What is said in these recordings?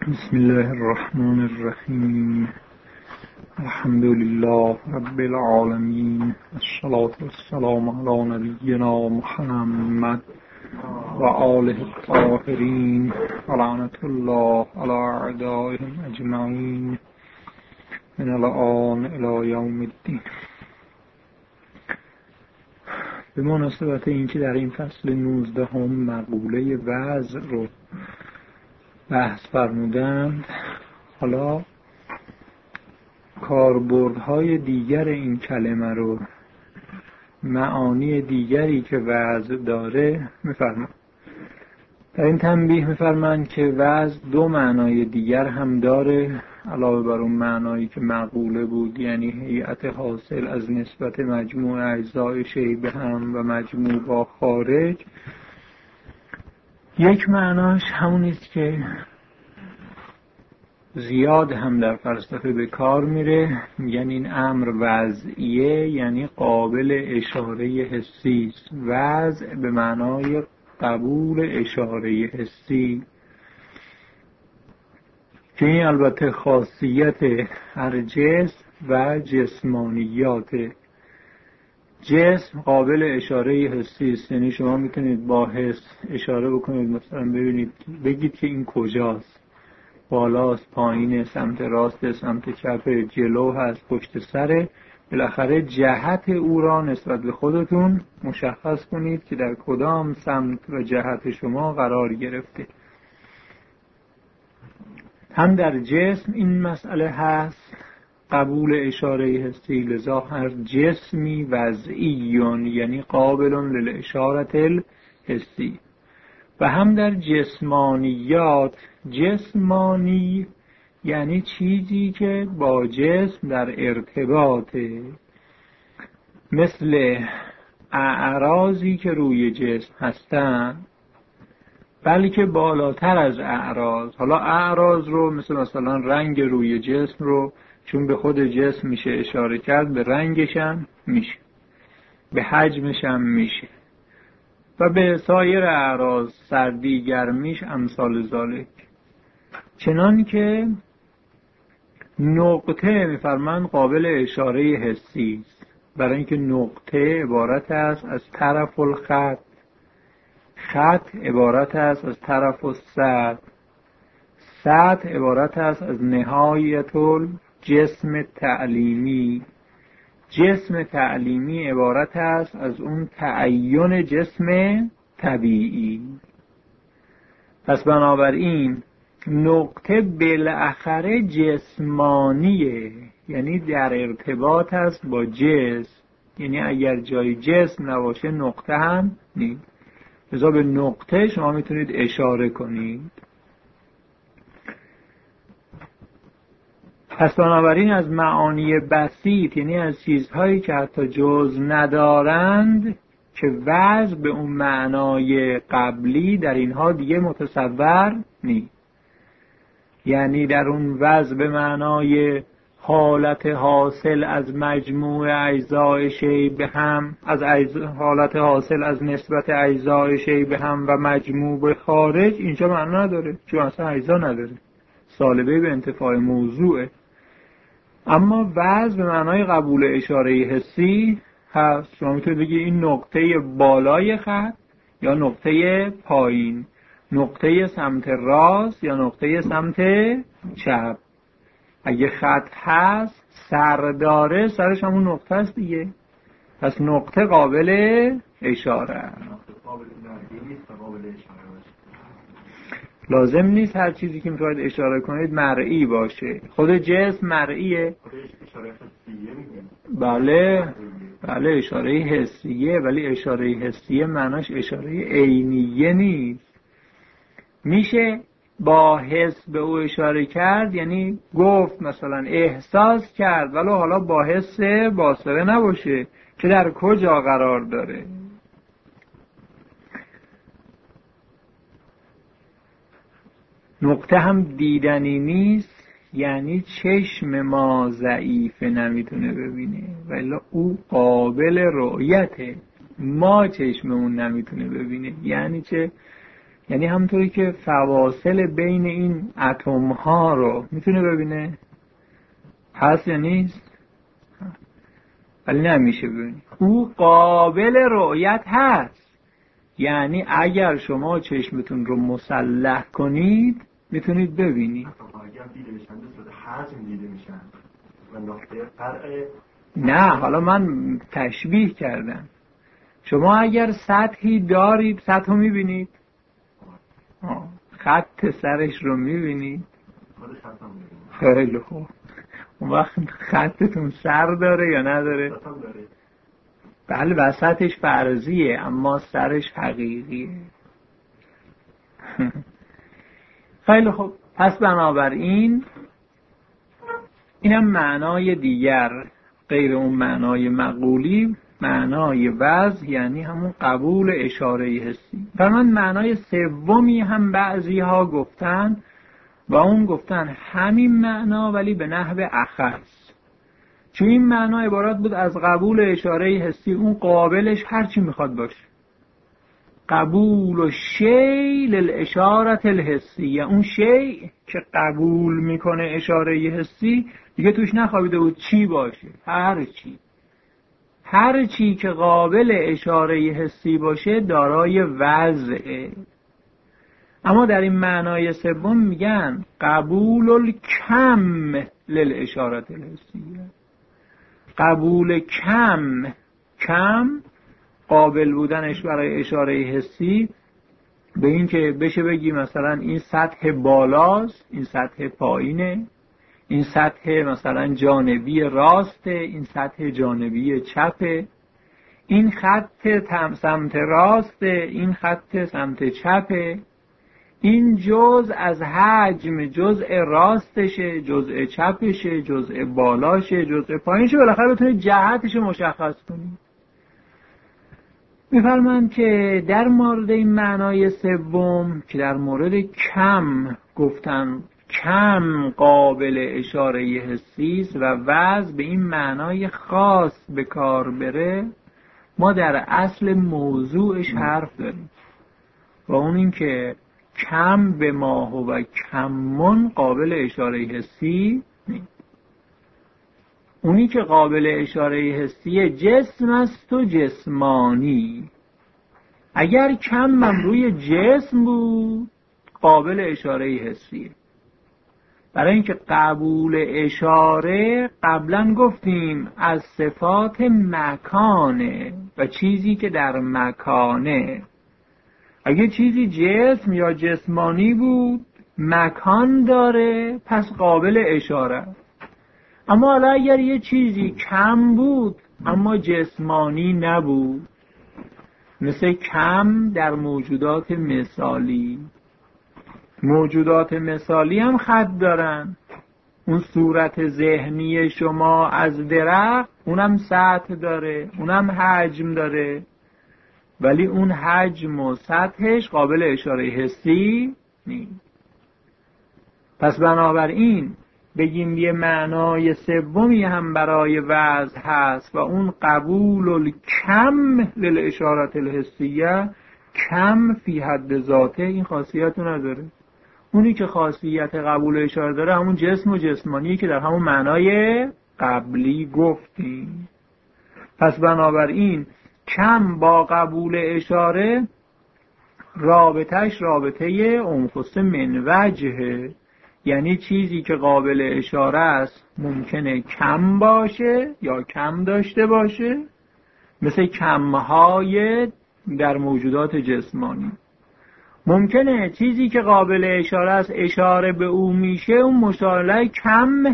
بسم الله الرحمن الرحیم. الحمد لله رب العالمین، الصلاة والسلام علی نبینا محمد و آله الطاهرین و لعنت الله علی اعدائهم اجمعین من الآن الی یوم الدین. به مناسبت اینکه در این فصل 19 مقوله وعظ رو بحث فرمودند، حالا کاربردهای دیگر این کلمه رو، معانی دیگری که وعظ داره میفرمایند. در این تنبیه میفرمایند که وعظ دو معنای دیگر هم داره علاوه بر اون معنایی که مقوله بود، یعنی هیئت حاصل از نسبت مجموع اجزای شیء به هم و مجموع با خارج. یک معناش همون است که زیاد هم در فلسفه به کار میره، یعنی این امر وضعیه، یعنی قابل اشاره حسی است. وضع به معنای قبول اشاره حسی، که این البته خاصیت هر جسم و جسمانیات. جسم قابل اشاره حسی است، یعنی شما میتونید با حس اشاره بکنید، مثلا ببینید، بگید که این کجاست، بالاست، پایینه، سمت راست، سمت چپ، جلو هست، پشت سره. بالاخره جهت او را نسبت به خودتون مشخص کنید که در کدام سمت و جهت شما قرار گرفته. هم در جسم این مسئله هست، قبول اشاره حسی، لذا هر جسمی وضعیون، یعنی قابل للاشارة الحسی. و هم در جسمانیات، جسمانی یعنی چیزی که با جسم در ارتباطه، مثل اعراضی که روی جسم هستن، بلکه بالاتر از اعراض. حالا اعراض رو مثلا رنگ روی جسم رو چون به خود جسم میشه اشاره کرد، به رنگش هم میشه، به حجمش هم میشه، و به سایر اعراض، سردی، گرمیش، امثال ذالک. چنان که نقطه میفرمان قابل اشاره حسی است، برای اینکه نقطه عبارت است از طرف الخط، خط عبارت است از طرف السطح، سطح عبارت است از نهایت الجسم تعلیمی، جسم تعلیمی عبارت است از اون تعین جسم طبیعی. پس بنابراین نقطه بالاخره جسمانیه، یعنی در ارتباط است با جسم، یعنی اگر جای جسم نباشه نقطه هم نیست. لذا به نقطه شما میتونید اشاره کنید. پس بنابراین از معانی بسیط، یعنی از چیزهایی که حتی جزء ندارند، که وضع به اون معنای قبلی در اینها دیگه متصور نیست. یعنی در اون وضع به معنای حالت حاصل از مجموع اجزای شیء به هم، از حالت حاصل از نسبت اجزای شیء به هم و مجموع به خارج، اینجا معنا نداره، چون اصلا اجزا نداره، سالبه به انتفاع موضوعه. اما وضع به معنای قبول اشاره حسی هست. شما میتونید بگید این نقطه بالای خط یا نقطه پایین، نقطه سمت راست یا نقطه سمت چپ. اگه خط هست، سر داره، سرش همون نقطه است دیگه. پس نقطه قابل اشاره است. لازم نیست هر چیزی که میخواید اشاره کنید مرئی باشه. خود جسم مرئیه. بله اشاره حسیه، ولی اشاره حسیه معناش اشاره عینیه نیست. میشه با حس به او اشاره کرد، یعنی گفت مثلا احساس کرد، ولی حالا با حس باصره نباشه که در کجا قرار داره. نقطه هم دیدنی نیست، یعنی چشم ما ضعیفه، نمیتونه ببینه، ولی او قابل رؤیته، ما چشممون نمیتونه ببینه. یعنی چه؟ یعنی همونطوری که فواصل بین این اتم ها رو میتونه ببینه، هست یا نیست؟ ولی نمیشه ببینی. او قابل رؤیت هست، یعنی اگر شما چشمتون رو مسلح کنید میتونید ببینید. اگر دیده بشن به صورت حجم دیده میشن و نقطه فرق. نه، حالا من تشبیه کردم. شما اگر سطحی دارید، سطح رو میبینید، خط سرش رو میبینید. خیلی خوب. اون وقت خطتون سر داره یا نداره؟ بله، وسطش فرضیه اما سرش حقیقیه. خیلی خوب. پس بنابراین اینم معنای دیگر غیر اون معنای مقولی، معنای وضع، یعنی همون قبول اشاره حسی. فرمان معنای سومی هم بعضی ها گفتن و اون گفتن همین معنا ولی به نحو اخص. چون این معنا عبارت بود از قبول اشاره حسی، اون قابلش هر چی میخواد باشه. قبول و شیء للاشاره الحسی، اون شیء که قبول میکنه اشاره حسی دیگه توش نخوابیده بود چی باشه، هر چی که قابل اشاره حسی باشه دارای وضعه. اما در این معنای سوم میگن قبول الکم للاشاره الحسیه. قبول کم قابل بودنش برای اشاره حسی به این که بشه بگی مثلا این سطح بالاست، این سطح پایینه، این سطح مثلا جانبی راسته، این سطح جانبی چپه، این خط سمت راسته، این خط سمت چپه، این جزء از حجم جزء راستشه، جزء چپشه، جزء بالاشه، جزء پایینشه، بالاخره بتونید جهتش مشخص کنید. میفرمایند که در مورد این معنای سوم که در مورد کم گفتن کم قابل اشاره حسی است و وضع به این معنای خاص به کار بره، ما در اصل موضوعش حرف داریم و اون این که کم به ما و کمون قابل اشاره حسی نیست. اونی که قابل اشاره حسی جسم است و جسمانی. اگر کم روی جسم بود قابل اشاره حسیه. برای اینکه قبول اشاره قبلا گفتیم از صفات مکانه و چیزی که در مکانه. اگه چیزی جسم یا جسمانی بود مکان داره پس قابل اشاره. اما حالا اگر یه چیزی کم بود اما جسمانی نبود، مثل کم در موجودات مثالی. موجودات مثالی هم خط دارن. اون صورت ذهنی شما از درخت اونم سطح داره، اونم حجم داره، ولی اون حجم و سطحش قابل اشاره حسی نیست. پس بنابراین بگیم یه معنای سومی هم برای وضع هست و اون قبول الکم للاشاره الحسیه. کم فی حد ذاته این خاصیت رو نداره. اونی که خاصیت قبول اشاره داره همون جسم و جسمانی که در همون معنای قبلی گفتیم. پس بنابراین کم با قبول اشاره رابطهش رابطه انفس من وجهه، یعنی چیزی که قابل اشاره است ممکنه کم باشه یا کم داشته باشه، مثل کمهای در موجودات جسمانی. ممکنه چیزی که قابل اشاره است اشاره به او میشه اون مشابه کم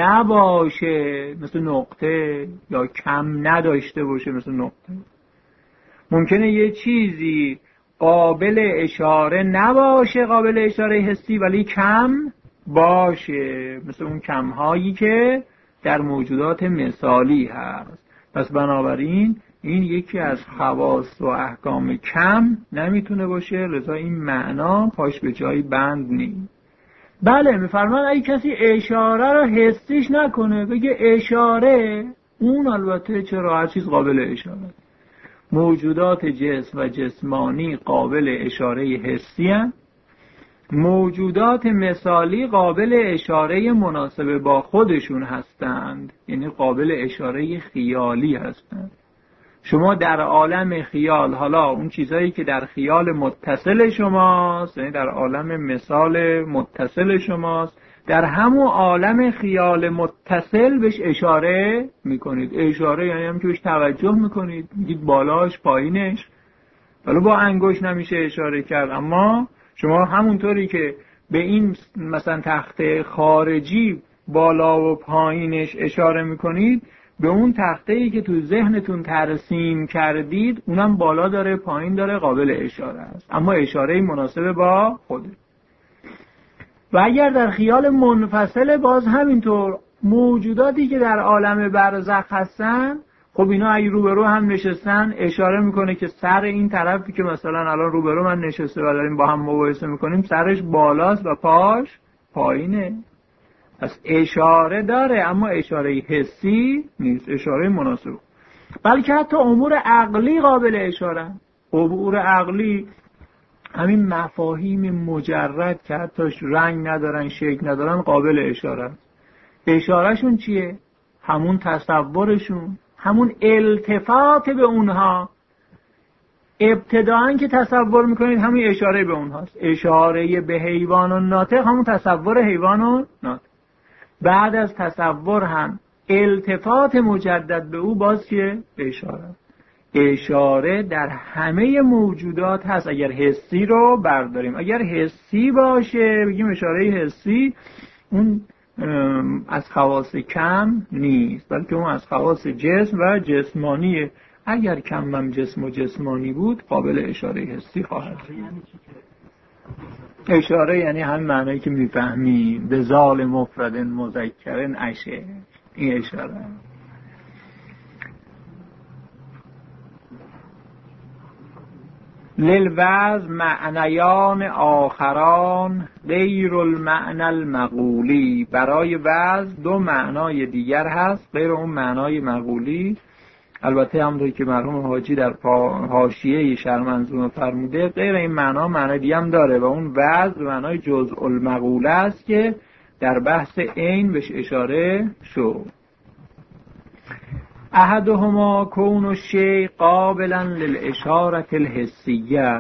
نباشه، مثل نقطه، یا کم نداشته باشه مثل نقطه. ممکنه یه چیزی قابل اشاره نباشه، قابل اشاره حسی، ولی کم باشه، مثل اون کمهایی که در موجودات مثالی هست. پس بنابراین این یکی از خواص و احکام کم نمیتونه باشه، لذا این معنا پاش به جایی بند نیست. بله، میفرمان اگه کسی اشاره رو حسیش نکنه، بگه اشاره، اون البته چرا هر چیز قابل اشاره. موجودات جسم و جسمانی قابل اشاره حسی هستند، موجودات مثالی قابل اشاره مناسب با خودشون هستند، یعنی قابل اشاره خیالی هستند. شما در عالم خیال، حالا اون چیزهایی که در خیال متصل شماست، یعنی در عالم مثال متصل شماست، در همون عالم خیال متصل بهش اشاره میکنید. اشاره یعنی هم که بهش توجه میکنید، میگید بالاش پایینش. ولی با انگشت نمیشه اشاره کرد، اما شما همونطوری که به این مثلا تخته خارجی بالا و پایینش اشاره میکنید، به اون تخته‌ای که تو ذهنتون ترسیم کردید اونم بالا داره پایین داره، قابل اشاره است، اما اشاره مناسب با خوده. و اگر در خیال منفصل باز همینطور، موجوداتی که در عالم برزخ هستن، خب اینا اگه روبرو هم نشستن اشاره میکنه که سر این طرفی که مثلا الان روبرو من نشسته و داریم با هم مباحثه میکنیم سرش بالاست و پاش پایینه. پس اشاره داره اما اشاره حسی نیست، اشاره مناسب. بلکه حتی امور عقلی قابل اشاره. امور عقلی همین مفاهیم مجرد که حتی رنگ ندارن شکل ندارن قابل اشاره. اشارهشون چیه؟ همون تصورشون، همون التفات به اونها. ابتداً که تصور میکنید همین اشاره به اونهاست. اشاره به حیوان و ناطق همون تصور حیوان و ناطق. بعد از تصور هم التفات مجدد به او باز که اشاره. اشاره در همه موجودات هست اگر حسی رو برداریم. اگر حسی باشه بگیم اشاره حسی، اون از خواص کم نیست، بلکه اون از خواص جسم و جسمانیه. اگر کمم جسم و جسمانی بود قابل اشاره حسی خواهد بود. اشاره یعنی همین معنی که میفهمیم، به ذال مفرد مذکر اشه، این اشاره. للوضع معنیان آخران غیر المعنى المقولی. برای وضع دو معنای دیگر هست غیر اون معنای مقولی. البته همونطور که مرحوم حاجی در حاشیه شرح منظومه فرموده، غیر این معنا معنی دیگه هم داره و اون وضع معنای جزء المقوله است که در بحث عین بهش اشاره شد. احدهما کون الشیء قابلا للاشاره الحسیه.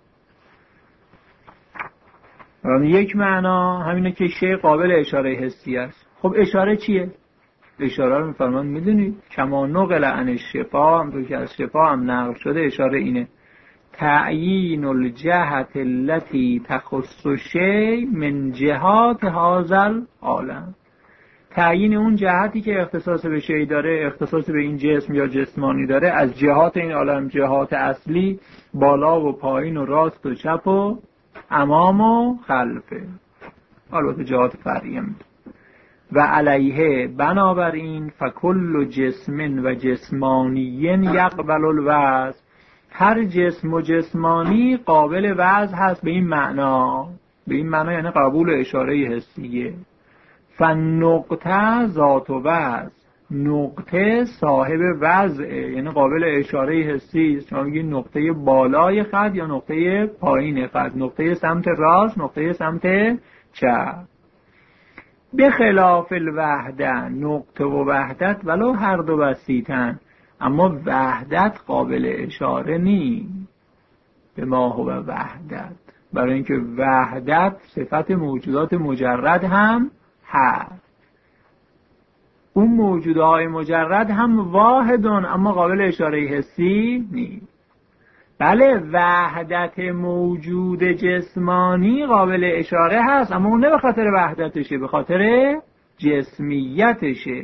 یک معنا همینه که شیء قابل اشاره حسی است. خب اشاره چیه؟ اشاره رو میفرمان میدونید، کما نقل عن الشفا، همونطور که از شفا هم نقل شده، اشاره اینه تعیین الجهت التي تخص الشیء من جهات هذا العالم. تعیین اون جهتی که اختصاص به شیء داره، اختصاص به این جسم یا جسمانی داره، از جهات این عالم، جهات اصلی، بالا و پایین و راست و چپ و امام و خلفه، البته جهات فرعی. و علیه بنابراین فکل جسم و جسمانی یقبل الوضع. هر جسم و جسمانی قابل وضع هست به این معنا. به این معنا یعنی قبول اشاره حسیه. فالنقطه ذات وضع. نقطه صاحب وضعه، یعنی قابل اشاره حسی است. شما میگید نقطه بالای خط یا نقطه پایین خط، نقطه سمت راست، نقطه سمت چپ. به خلاف الوحده، نقطه و وحدت ولو هر دو بسیطن، اما وحدت قابل اشاره نیست به ما هو وحدت، برای اینکه وحدت صفت موجودات مجرد هم هست. اون موجودهای مجرد هم واحدن اما قابل اشاره حسی نیست. بله وحدت موجود جسمانی قابل اشاره هست، اما اون نه به خاطر وحدتشه، به خاطر جسمیتشه.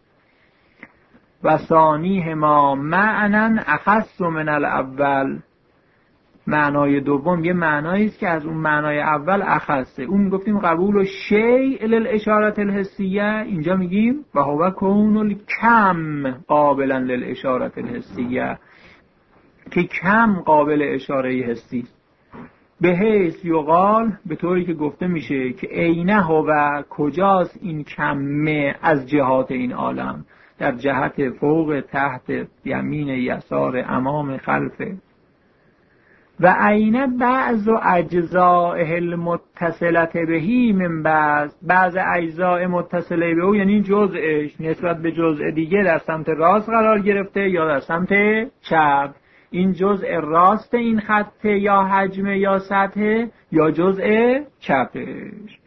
و ثانیهما معنی اخص من الاول. معنای دوم یه معنایی است که از اون معنای اول اخصه. اون گفتیم قبول شیء للاشاره الحسیه، اینجا میگیم و هو کون الکم قابلا للاشاره الحسیه، که کم قابل اشاره حسی است. به حیث یقال، به طوری که گفته میشه که اینه و کجاست این کمه از جهات این عالم. در جهت فوق، تحت، یمین، یسار، امام، خلفه. و عین بعض اجزاء المتصلة بهی من بعض اجزاء متصله به او، یعنی جزءش نسبت به جزء دیگه در سمت راست قرار گرفته یا در سمت چپ. این جزء راست این خطه یا حجم یا سطح یا جزء چپش.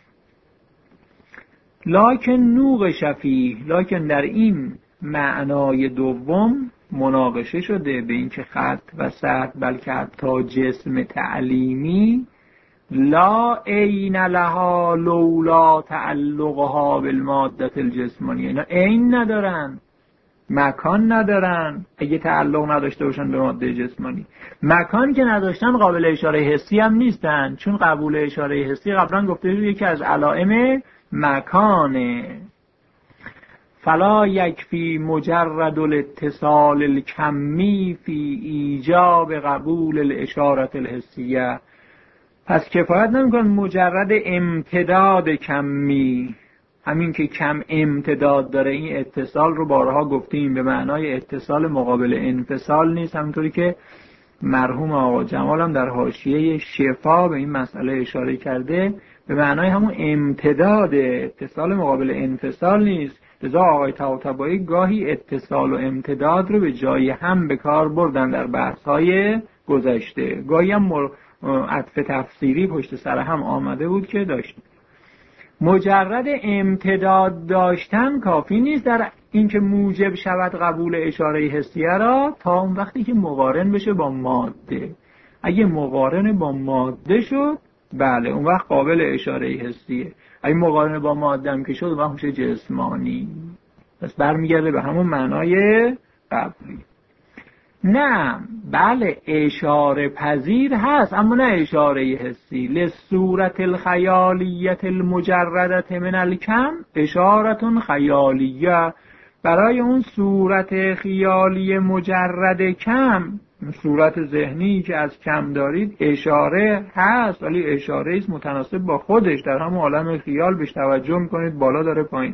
لکن نوق شفیه، لکن در این معنای دوم مناقشه شده به این که خط و سطح بلکه حتی جسم تعلیمی لا عین لها لولا تعلقها بالماده الجسمانیه، اینا عین ندارن، مکان ندارن اگه تعلق نداشته باشن به ماده جسمانی. مکان که نداشتن قابل اشاره حسی هم نیستن، چون قبول اشاره حسی قبلا گفته یکی از علائم مکانه. فلا یکفی مجرد الاتصال الکمی فی ایجاب قبول الاشاره الحسیه. پس کفایت نمی‌کنه مجرد امتداد کمی، همین که کم امتداد داره. این اتصال رو بارها گفتیم به معنای اتصال مقابل انفصال نیست، همونطوری که مرحوم آقا جمال هم در حاشیه شفا به این مسئله اشاره کرده، به معنای همون امتداد، اتصال مقابل انفصال نیست. لذا آقای طباطبایی گاهی اتصال و امتداد رو به جای هم به کار بردن در بحث‌های گذشته، گاهی هم عطف تفسیری پشت سر هم آمده بود که داشتیم. مجرد امتداد داشتن کافی نیست در اینکه موجب شود قبول اشاره حسیه را، تا اون وقتی که مقارن بشه با ماده. اگه مقارن با ماده شد بله اون وقت قابل اشاره حسیه. اگه مقارن با ماده هم که شد اون وقت میشه جسمانی. پس برمیگرده به همون معنای قبلی. نه بله اشاره پذیر هست اما نه اشاره حسی. لصورت الخیالیت المجردت من الکم اشارتون خیالیه، برای اون صورت خیالی مجرد کم، صورت ذهنی که از کم دارید اشاره هست، ولی اشاره است متناسب با خودش، در همون عالم خیال بهش توجه میکنید بالا داره پایین.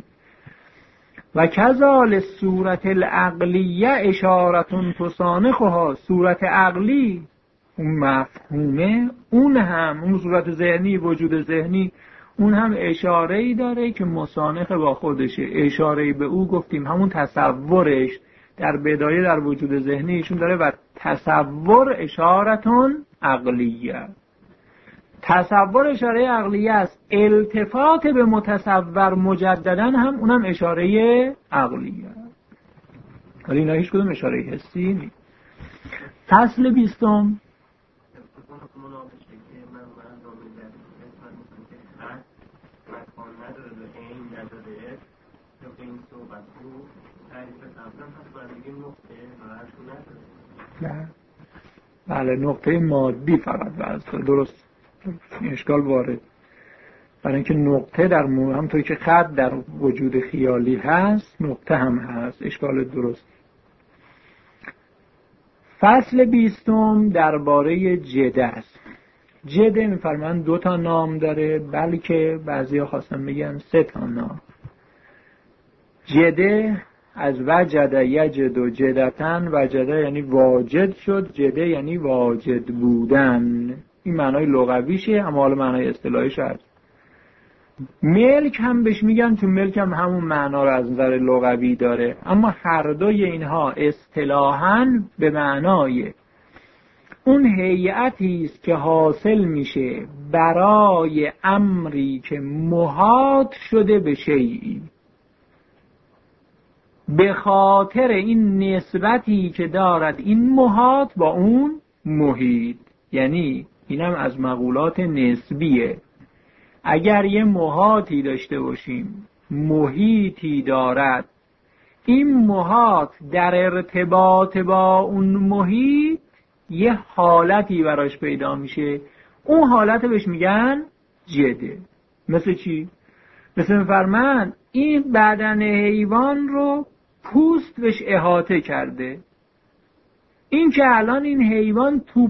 و کذال صورت العقلیه اشارتون تسانخها، صورت عقلی اون مفهومه، اون هم اون صورت ذهنی، وجود ذهنی، اون هم اشاره‌ای داره که مسانخ با خودشه. اشاره‌ای به او گفتیم همون تصورش در بدایه در وجود ذهنی ایشون داره و تصور اشارتون عقلیه. تصور اشاره عقلیه است، التفات به متصور مجددا هم اونم اشاره عقلیه، ولی اینا هیچ کدوم اشاره حسی نیست. فصل 20 بله نقطه مادی فقط وضع درست اشکال وارد، برای اینکه نقطه در همونطوری که خط در وجود خیالی هست نقطه هم هست، اشکال درست. فصل 20 درباره جده است. جده میفرمایند 2 تا نام داره، بلکه بعضیا خواستن بگن 3 تا نام. جده از وجد یجد و جدتن، وجده یعنی واجد شد، جده یعنی واجد بودن. این معنای لغویشه، اما حالا معنای اصطلاحیش هست. ملک هم بهش میگن، چون ملک هم همون معنا رو از نظر لغوی داره، اما هر دوی اینها اصطلاحاً به معنای اون هیئتی است که حاصل میشه برای امری که محاط شده به شیئی، به خاطر این نسبتی که دارد این محاط با اون محیط. یعنی اینم از مقولات نسبیه. اگر یه محاطی داشته باشیم، محیطی دارد، این محاط در ارتباط با اون محیط یه حالتی براش پیدا میشه، اون حالت بهش میگن جده. مثل چی؟ مثل میفرمند این بدن حیوان رو پوست بهش احاطه کرده. این که الان این حیوان تو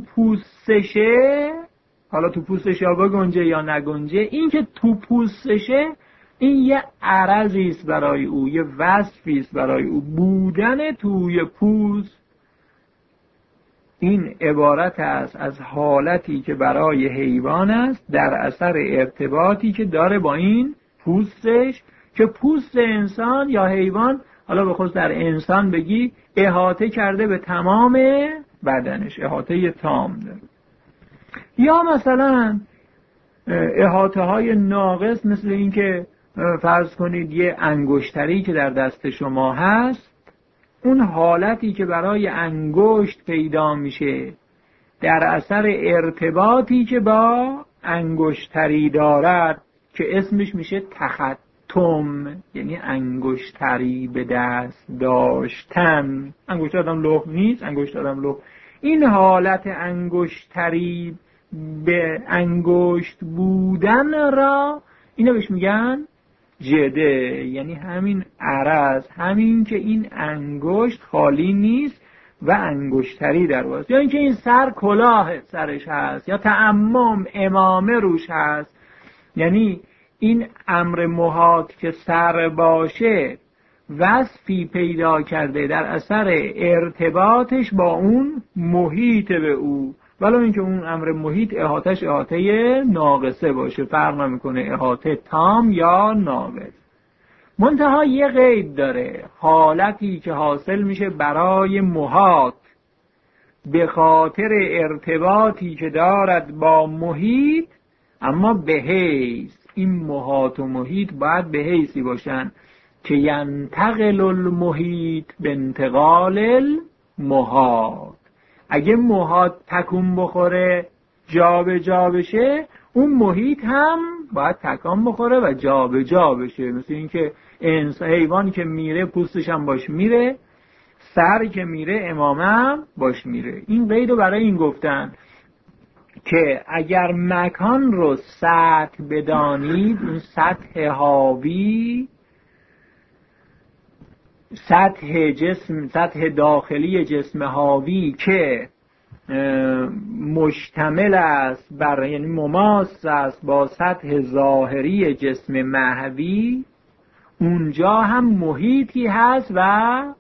پوستشه، حالا تو پوستش یا بگنجه یا نگنجه، این که تو پوستشه این یه عرضی است برای او، یه وصفی است برای او. بودن توی پوست این عبارت است از حالتی که برای حیوان است در اثر ارتباطی که داره با این پوستش، که پوست انسان یا حیوان، حالا به خصوص در انسان بگی، احاطه کرده به تمام بدنش، احاطه تام داره. یا مثلا احاطه های ناقص، مثل این که فرض کنید یه انگشتری که در دست شما هست، اون حالتی که برای انگشت پیدا میشه در اثر ارتباطی که با انگشتری دارد که اسمش میشه تختم، یعنی انگشتری به دست داشتن. انگشت آدم لخت نیست، انگشت آدم لخت. این حالت انگشتری به انگشت بودن را اینا بهش میگن جده، یعنی همین عرض، همین که این انگشت خالی نیست و انگشتری در واسط، یا اینکه این سر کلاه سرش هست، یا تعمم امامه روش هست. یعنی این امر محاط که سر باشه وصفی پیدا کرده در اثر ارتباطش با اون محیط به او، ولو اینکه اون امر محیط احاطش احاطه ناقصه باشه، فرق نمیکنه احاطه تام یا ناقص. منتها یه قید داره، حالتی که حاصل میشه برای محاط به خاطر ارتباطی که دارد با محیط، اما به حیث این محاط و محیط باید به حیثی باشن که ینتقل المحیط به انتقال المحاط. اگه محاط تکون بخوره جا به جا بشه، اون محیط هم باید تکان بخوره و جا به جا بشه. مثل این که حیوانی که میره پوستش هم باش میره، سر که میره امامه هم باش میره. این قید رو برای این گفتن که اگر مکان رو سطح بدانید، اون سطح حاوی، سطح جسم، سطح داخلی جسم حاوی که مشتمل است بر، یعنی مماس است با سطح ظاهری جسم محوی، اونجا هم محیطی هست و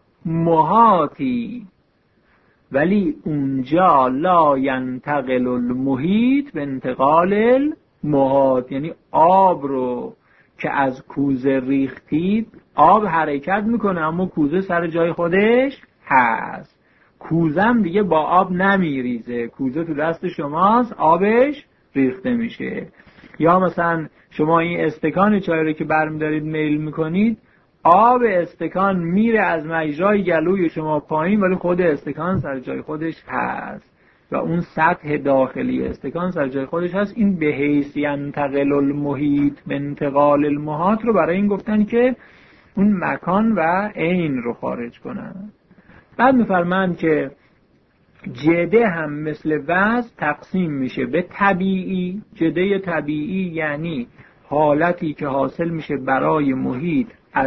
محاطی، ولی اونجا لا ینتقل المحیط به انتقال المحاط. یعنی آب رو که از کوزه ریختید، آب حرکت میکنه اما کوزه سر جای خودش هست. کوزم دیگه با آب نمیریزه، کوزه تو دست شماست، آبش ریخته میشه. یا مثلا شما این استکان چای رو که برمی‌دارید میل میکنید، آب استکان میره از مجرای گلوی شما پایین، ولی خود استکان سر جای خودش هست و اون سطح داخلی استکان سر جای خودش هست. این به حیث ینتقل المحیط به انتقال المحاط رو برای این گفتن که اون مکان و عین رو خارج کنن. بعد میفرمایند که جده هم مثل وزن تقسیم میشه به طبیعی. جده طبیعی یعنی حالتی که حاصل میشه برای محاط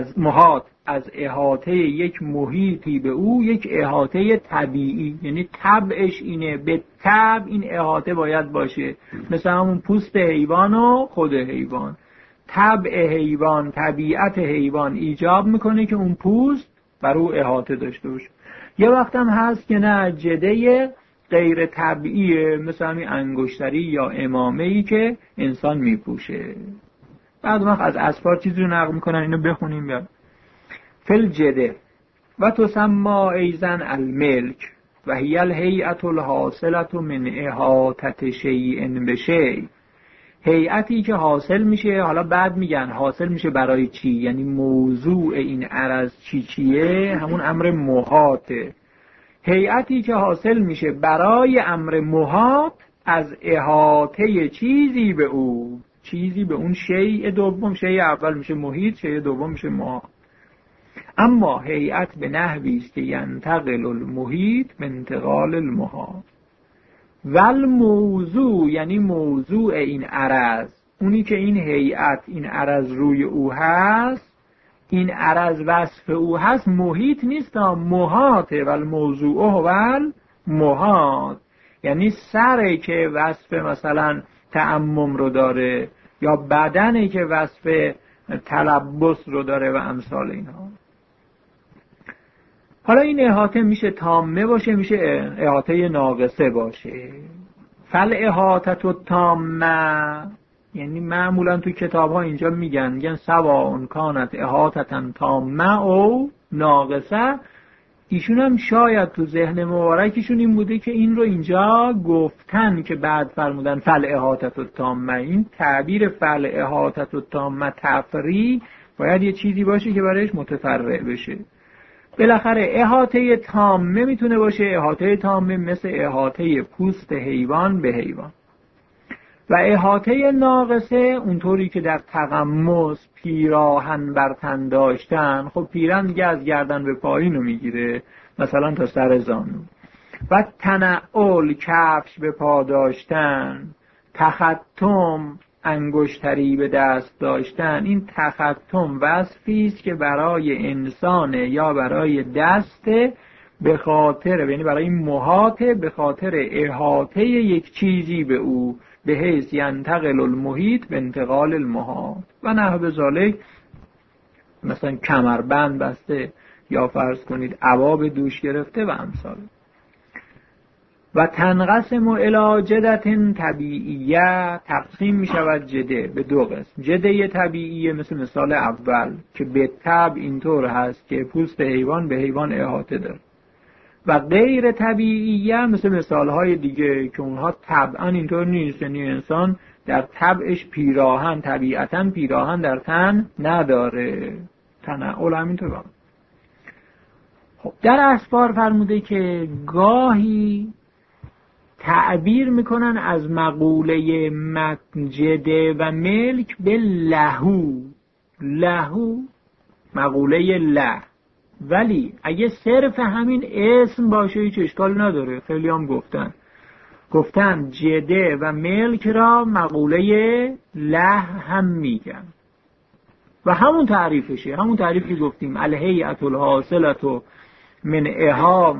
از احاطه یک محیطی به او، یک احاطه طبیعی، یعنی طبعش اینه، به طبع این احاطه باید باشه. مثل همون پوست حیوان و خود حیوان، طبع حیوان، طبیعت حیوان ایجاب میکنه که اون پوست بر او احاطه داشته باشه. یه وقت هم هست که نه، جده غیر طبیعیه، مثل همین انگشتری یا امامه‌ای که انسان میپوشه. بعد وقت از اسفار چیزی رو نقل میکنن، اینو بخونیم. یا فل جده و تسمى ایزن الملک و هی الهیئت الحاصلت من احاطت شیء بشیء. هیئتی که حاصل میشه، حالا بعد میگن حاصل میشه برای چی، یعنی موضوع این عرض چیه، همون امر محاطه. هیئتی که حاصل میشه برای امر محاط از احاطه چیزی به او، چیزی به اون شیء دوم. شیء اول میشه محیط، شیء دوم میشه محاط. اما هیئت به نحوی است که ینتقل المحیط به انتقال المحاط. والموضوع یعنی موضوع این عرض، اونی که این هیئت، این عرض روی او هست، این عرض وصف او هست، محیط نیست، محاطه. والموضوع هو المحاط، یعنی سری که وصف مثلا تعمم رو داره، یا بدنی که وصف تلبس رو داره و امثال اینها. حالا این احاطه میشه تامه باشه، میشه احاطه ناقصه باشه. فالاحاطه التامه یعنی معمولا تو کتاب ها اینجا میگن سواء کانت احاطه تامه او ناقصه. ایشون هم شاید تو ذهن مبارکشون این بوده که این رو اینجا گفتن که بعد فرمودن فالاحاطه التامه. این تعبیر فالاحاطه التامه تفریع باید یه چیزی باشه که برایش متفرع بشه. بالاخره احاطه تامه میتونه باشه احاطه تامه مثل احاطه پوست حیوان به حیوان، و احاطه ناقصه اونطوری که در تقمص پیراهن بر تن داشتن، خب پیرهن دیگه از گردن به پایین رو میگیره مثلا تا سر زانو، و تنعل کفش به پا داشتن، تختم انگشتری به دست داشتن. این تختم وصفی است که برای انسان یا برای دسته به خاطر، یعنی برای محاطه، به خاطر احاطه یک چیزی به او، به حیث ینتقل المحیط به انتقال المحاط و نحو ذالک. مثلا کمربند بسته یا فرض کنید عبا به دوش گرفته و امثال. و تنقسم الی جدة طبیعیه، تقسیم می شود جده به دو قسم. جده طبیعیه مثل مثال اول که به طبع اینطور هست که پوست حیوان به حیوان احاطه داره، و غیر طبیعیه مثل مثالهای دیگه که اونها طبعا اینطور نیست، یعنی انسان در طبعش پیراهن، طبیعتا پیراهن در تن نداره. تنعل همینطور باید. خب در اسفار فرموده که گاهی تعبیر میکنن از مقوله جده و ملک به لهو. لهو مقوله له، ولی اگه صرف همین اسم باشه هیچ اشکال نداره. خیلی هم گفتن جده و ملک را مقوله له هم میگن و همون تعریفشه، همون تعریفی گفتیم الهیئة الحاصلة من احام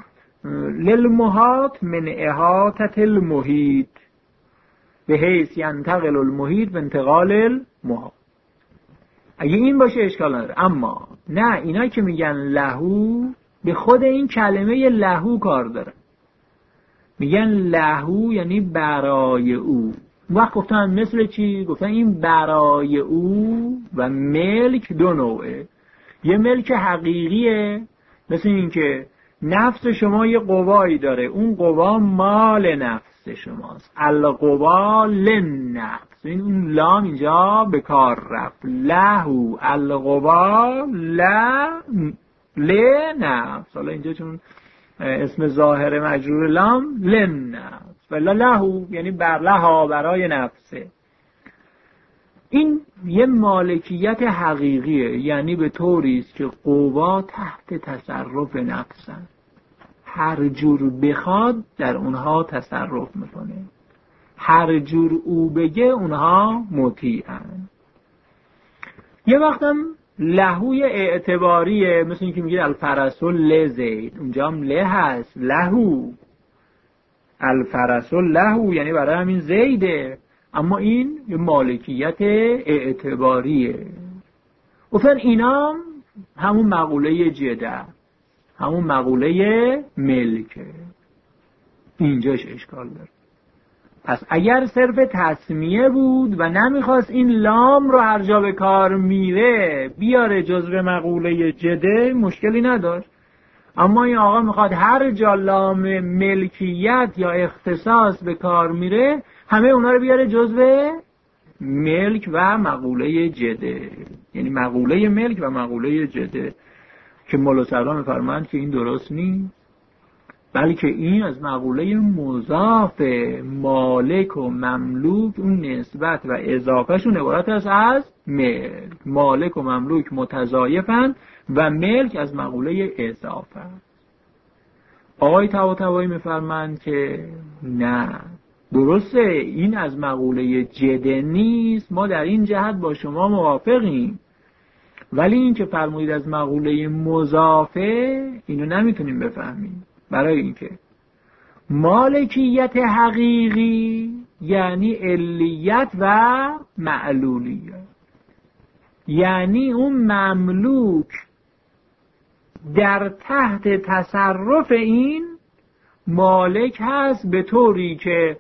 للمحاط من احاطة المحیط به حیث ینتقل المحیط به انتقال المحاط. اگه این باشه اشکال نداره. اما نه، اینا که میگن لهو به خود این کلمه لهو کار داره، میگن لهو یعنی برای او. وقت گفتن مثل چی؟ گفتن این برای او. و ملک دو نوعه، یه ملک حقیقیه مثل این که نفس شما یه قوایی داره، اون قوا مال نفس شماست. القوا للنفس، این اون لام اینجا به کار رفت. لهو القوا لنفس. حالا اینجا چون اسم ظاهر مجرور لام لنفس، ولی لهو یعنی برلها برای نفسه. این یه مالکیت حقیقیه، یعنی به طوری است که قوا تحت تصرف نفسن، هر جور بخواد در اونها تصرف میکنه، هر جور او بگه اونها مطیعن. یه وقتم لهوی اعتباریه، مثل این که میگه الفرس لزید، اونجا هم له هست، لهو الفرس لهو یعنی برای همین زیده، اما این یه مالکیت اعتباریه. گفتن اینا همون مقوله جده، همون مقوله ملکه. اینجاش اشکال داره. پس اگر صرف تسمیه بود و نمیخواست این لام رو هر جا به کار میره بیاره جزو مقوله جده، مشکلی نداشت. اما این آقا میخواد هر جا لام ملکیت یا اختصاص به کار میره همه اونا رو بیاره جزو ملک و مقوله جده، یعنی مقوله ملک و مقوله جده، که مولا صدرا میفرمایند که این درست نیست، بلکه این از مقوله مضاف مالک و مملوک، اون نسبت و اضافهشون عبارت است از ملک. مالک و مملوک متضایفن و ملک از مقوله اضافه. آقای طباطبایی میفرمایند که نه، درسته این از مقوله جده نیست، ما در این جهت با شما موافقیم، ولی این که فرمودید از مقوله مضافه اینو نمیتونیم بفهمیم، برای اینکه مالکیت حقیقی یعنی علیت و معلولیت. یعنی اون مملوک در تحت تصرف این مالک هست به طوری که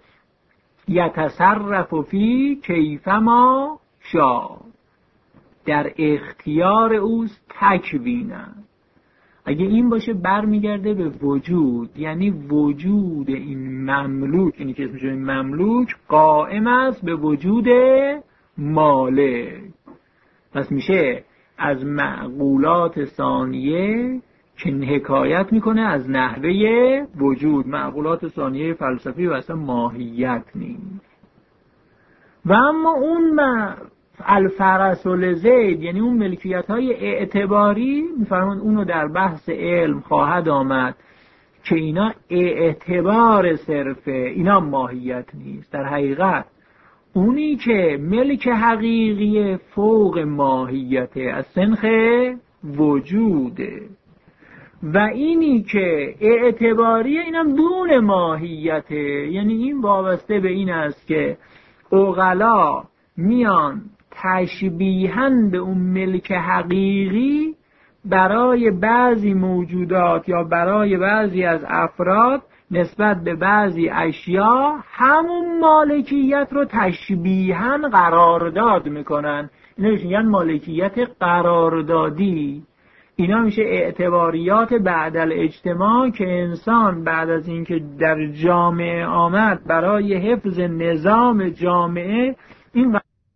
یتصرف فی کیفما شاء، در اختیار اوست تکوینا. اگه این باشه برمیگرده به وجود، یعنی وجود این مملوک، اینی که اسمش این مملوک قائم است به وجود مالک. پس میشه از معقولات ثانیه که حکایت میکنه از نحوه وجود. معقولات ثانیه فلسفی و اصلا ماهیت نیست. و اما اون الفرس لزید، یعنی اون ملکیت های اعتباری، میفرمان اونو در بحث علم خواهد آمد که اینا اعتبار صرفه، اینا ماهیت نیست. در حقیقت اونی که ملک حقیقی فوق ماهیت از سنخ وجوده و اینی که اعتباری اینم دون ماهیته. یعنی این وابسته به این است که عقلا میان تشبیهاً به اون ملک حقیقی برای بعضی موجودات یا برای بعضی از افراد نسبت به بعضی اشیا همون مالکیت رو تشبیهاً قرارداد میکنن. اینا میگن مالکیت قراردادی. اینا میشه اعتباریات بعد الاجتماع که انسان بعد از اینکه در جامعه آمد برای حفظ نظام جامعه این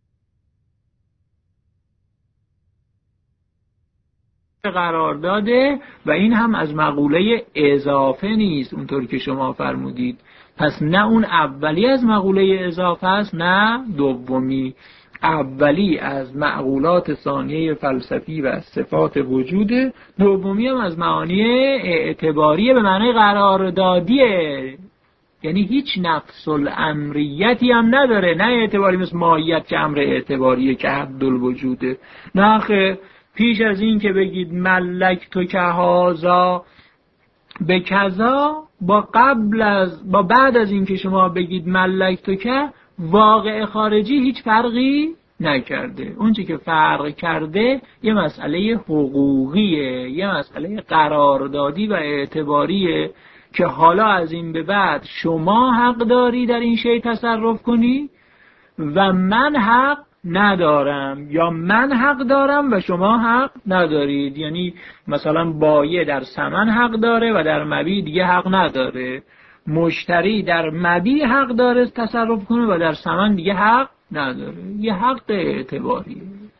قرار داده و این هم از مقوله اضافه نیست اونطور که شما فرمودید. پس نه اون اولی از مقوله اضافه است نه دومی. اولی از معقولات ثانیه فلسفی و صفات وجوده، دومی هم از معانی اعتباریه به معنی قراردادیه. یعنی هیچ نفس الامریتی هم نداره، نه اعتباری مثل ماهیت که امر اعتباریه که حد الوجوده. نه خیر، پیش از این که بگید ملک تو که هازا به کذا، با بعد از این که شما بگید ملک تو که، واقع خارجی هیچ فرقی نکرده. اون چی که فرق کرده یه مسئله حقوقیه، یه مسئله قراردادی و اعتباریه که حالا از این به بعد شما حق داری در این شی تصرف کنی و من حق ندارم، یا من حق دارم و شما حق ندارید. یعنی مثلا بایع در ثمن حق داره و در مبیع دیگه حق نداره، مشتری در مبیع حق داره تصرف کنه و در ثمن دیگه حق نداره. یه حق اعتباریه.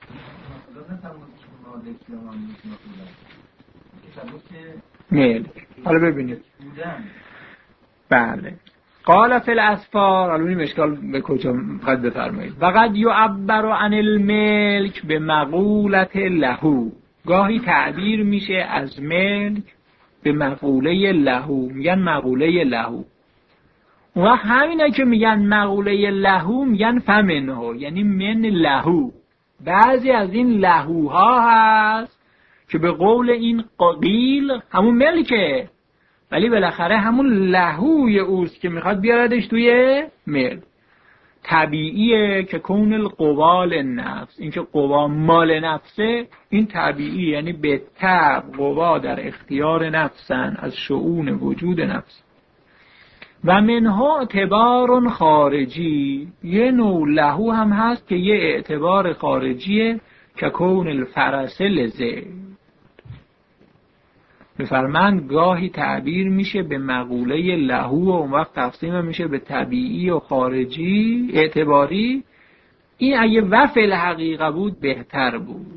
ملک. حالا ببینید. بله. قال فی الاسفار، الان اشکال به کجا قد بفرمایید. وقد یعبر عن الملک به مقولت لهو، گاهی تعبیر میشه از ملک به مقوله لهو. میگن مقوله لهو. اون وقت همینه که میگن مقوله لهو میگن فمنه، یعنی من لهو. بعضی از این لهوها هست که به قول این قیل همون ملکه، ولی بالاخره همون لهوی اوست که میخواد بیاردش توی ملک. طبیعیه که کون القوال نفس، این که قوا مال نفسه، این طبیعی، یعنی به طبع قوا در اختیار نفسن از شؤون وجود نفس. و منها اعتبار خارجی، یه نوع لهو هم هست که یه اعتبار خارجیه که کون الفرس لزید. بفرمند گاهی تعبیر میشه به مقوله لهو و اون وقت تقسیم میشه به طبیعی و خارجی اعتباری. این اگه وفل حقیقه بود بهتر بود.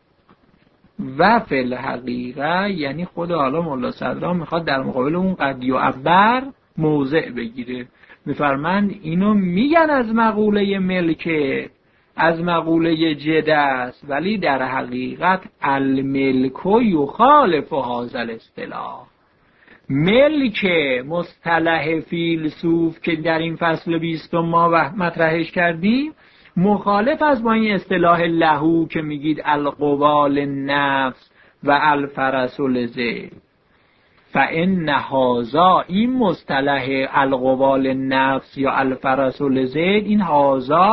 وفل حقیقه یعنی خود حالا مولا صدرا میخواد در مقابل اون قد یعبر موضع بگیره. میفرمند اینو میگن از مقوله ملکه، از مقوله جد است، ولی در حقیقت الملک یخالف هذا الاصطلاح. ملک مصطلح فیلسوف که در این فصل 20 ما مطرحش کردیم مخالف است با این اصطلاح لهو که میگید القوال نفس و الفرس لزید. فان هذا، این مصطلح القوال نفس یا الفرس لزید، این هذا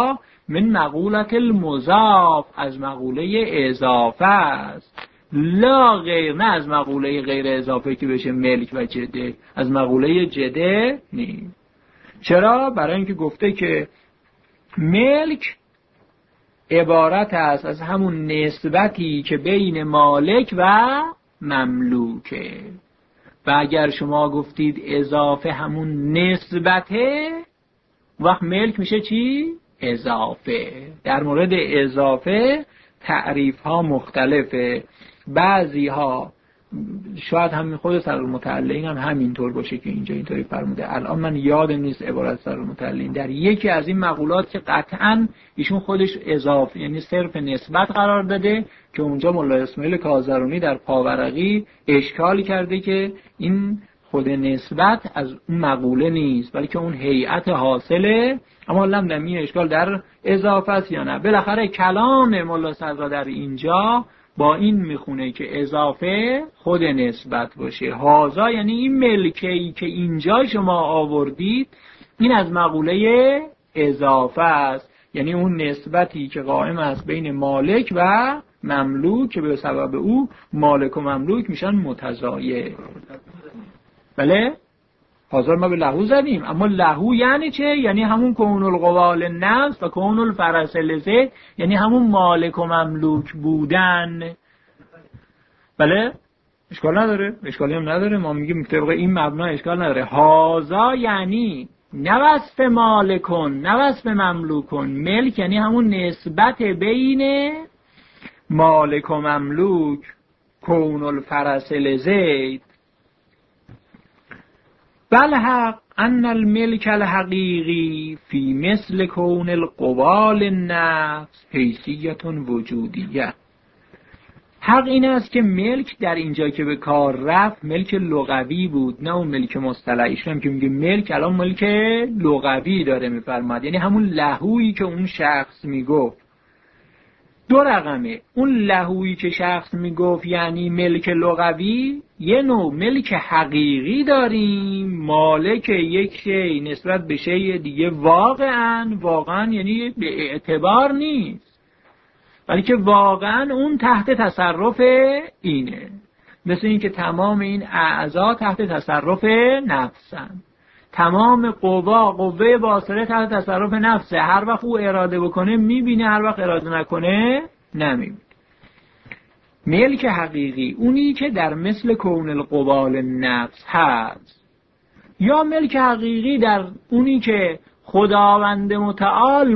من مقولت المضاف، از مقوله اضافه است، لا غیر، نه از مقوله غیر اضافه که بشه ملک و جده، از مقوله جده نیست. چرا؟ برای اینکه گفته که ملک عبارت است از همون نسبتی که بین مالک و مملوکه، و اگر شما گفتید اضافه همون نسبته، وقت ملک میشه چی؟ اضافه. در مورد اضافه تعریف ها مختلفه، بعضی ها شاید همین خود سرالمتعلقین هم همینطور باشه که اینجا اینطوری فرموده. الان من یادم نیست عبارت سرالمتعلقین در یکی از این مقولات که قطعاً ایشون خودش اضافه یعنی صرف نسبت قرار داده، که اونجا مولا اسماعیل کازرونی در پاورقی اشکال کرده که این خود نسبت از اون مقوله نیست بلکه اون هیئت حاصله. اما لم دمی اشکال در اضافه است یا نه. بالاخره کلام مولا صدرا در اینجا با این میخونه که اضافه خود نسبت باشه. هازا یعنی این ملکی که اینجا شما آوردید این از مقوله اضافه است، یعنی اون نسبتی که قائم است بین مالک و مملوک که به سبب او مالک و مملوک میشن متضایع. بله؟ حاضر ما به لهو زدیم، اما لهو یعنی چه؟ یعنی همون کون القوال نفس و کون الفرس لزه، یعنی همون مالک و مملوک بودن. بله؟ اشکال نداره؟ اشکالی هم نداره، ما میگیم طبق این مبنا اشکال نداره. هازا یعنی نه وصف مالکون نه وصف مملوکون، ملک یعنی همون نسبت بین مالک و مملوک، کون الفرس لزید. بل حق ان الملک الحقیقی فی مثل کون القوال النفس حیثیت وجودیه. حق این است که ملک در اینجا که به کار رفت ملک لغوی بود، نه اون ملک مصطلحیش هم که میگه ملک الان ملک لغوی داره میفرماد، یعنی همون لهویی که اون شخص میگفت. دو رقمه، اون لهویی که شخص میگفت یعنی ملک لغوی، یه نوع ملک حقیقی داریم، مالک یک شی نسبت به شی دیگه واقعا یعنی به اعتبار نیست، ولی که واقعا اون تحت تصرف اینه، مثل این که تمام این اعضا تحت تصرف نفسن، تمام قوه باصره تحت تصرف نفسه، هر وقت او اراده بکنه میبینه، هر وقت اراده نکنه نمیبینه. ملک حقیقی اونی که در مثل کون القوال نفس هست، یا ملک حقیقی در اونی که خداوند متعال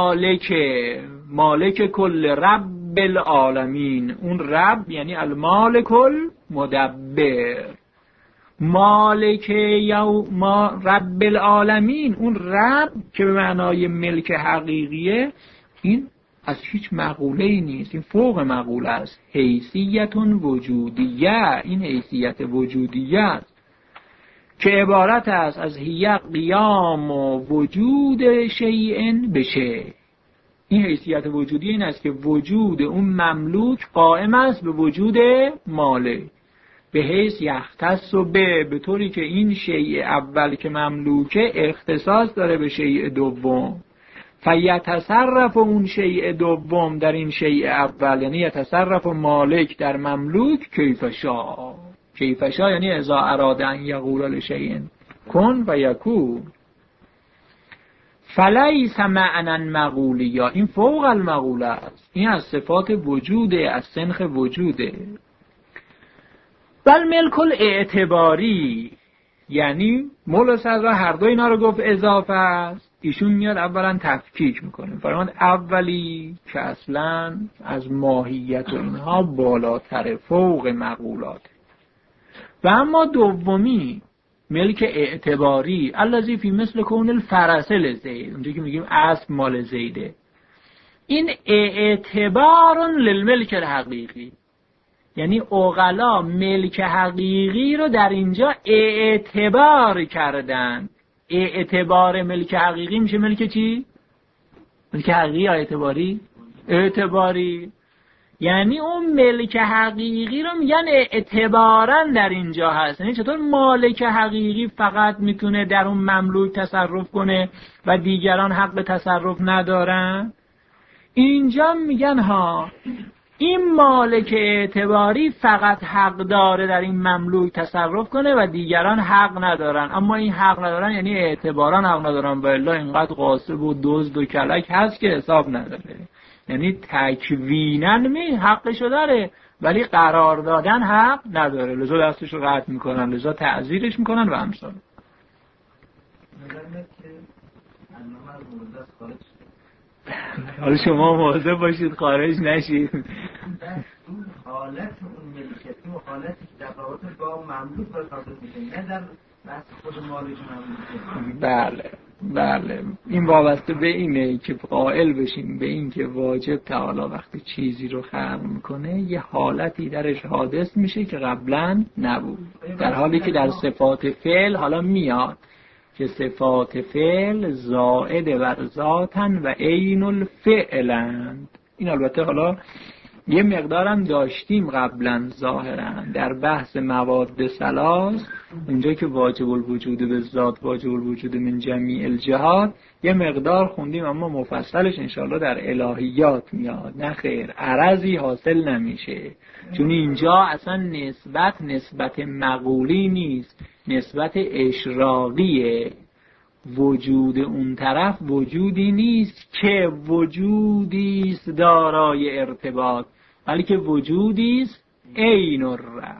مالک کل رب العالمین، اون رب یعنی المالک المدبر، مالک یا رب العالمین، اون رب که به معنای ملک حقیقیه، این از هیچ مقوله‌ای نیست، این فوق مقوله است. حیثیت وجودیه، این حیثیت وجودیه است که عبارت است از هی قیام و وجود شیء بشه. این حیثیت وجودی این است که وجود اون مملوک قائم است به وجود مالک، به حیث یختص و به طوری که این شیء اول که مملوکه اختصاص داره به شیء دوم، فیتصرف اون شیء دوم در این شیء اول، یعنی یتصرف مالک در مملوک کیفشا یعنی اذا اراد ان یقول لشیء کن و یکون. فلیس معنی مقولی، این فوق المقوله است، این از صفات وجوده، از سنخ وجوده. بل ملک الاعتباری، یعنی مولا صدرا هر دو اینا رو گفت اضافه است، ایشون میاد اولا تفکیک میکنه، فرمان اولی که اصلا از ماهیت و اینها بالاتر، فوق مقولات، و اما دومی ملک اعتباری الذی فی مثل کون الفرس لزید، اونجا که میگیم اسب مال زیده، این اعتبار للملک الحقیقی، یعنی عقلا ملک حقیقی رو در اینجا اعتبار کردن. اعتبار ملک حقیقی میشه ملک چی؟ ملک حقیقی یا اعتباری؟ اعتباری، یعنی اون ملک حقیقی رو میگن اعتباراً در اینجا هست. یعنی چطور مالک حقیقی فقط میتونه در اون مملوک تصرف کنه و دیگران حق به تصرف ندارن؟ اینجا میگن ها این مالک اعتباری فقط حق داره در این مملوک تصرف کنه و دیگران حق ندارن. اما این حق ندارن یعنی اعتباران حق ندارن، والله اینقدر غاصب و دزد و کلک هست که حساب نداره. یعنی تکویناً حقشو داره ولی قرار دادن حق نداره، لذا دستشو قطع میکنن، لذا تعزیرش میکنن و امثال. حالا شما مواظب باشید خارج نشید. حالت اون ملکیتی و حالتی که در رابطه با مملوک باید حاصل میشه، نه در بحث خود مالک مملوکه. بله این وابسته به اینه که قائل بشیم به این که واجب تعالی وقتی چیزی رو خلق میکنه یه حالتی درش حادث میشه که قبلا نبود، در حالی که در صفات فعل حالا میاد که صفات فعل زائد بر ذاتن و عین الفعلند. این البته حالا یه مقدارم داشتیم قبلا ظاهرا در بحث مواد ثلاث، اونجا که واجب الوجود به ذات واجب الوجود من جمیع الجهات یه مقدار خوندیم، اما مفصلش انشاءالله در الهیات میاد. نه خیر، عرضی حاصل نمیشه، چون اینجا اصلا نسبت مقولی نیست، نسبت اشراقیه. وجود اون طرف وجودی نیست که وجودی است دارای ارتباط، بلکه وجودی است عین الرب.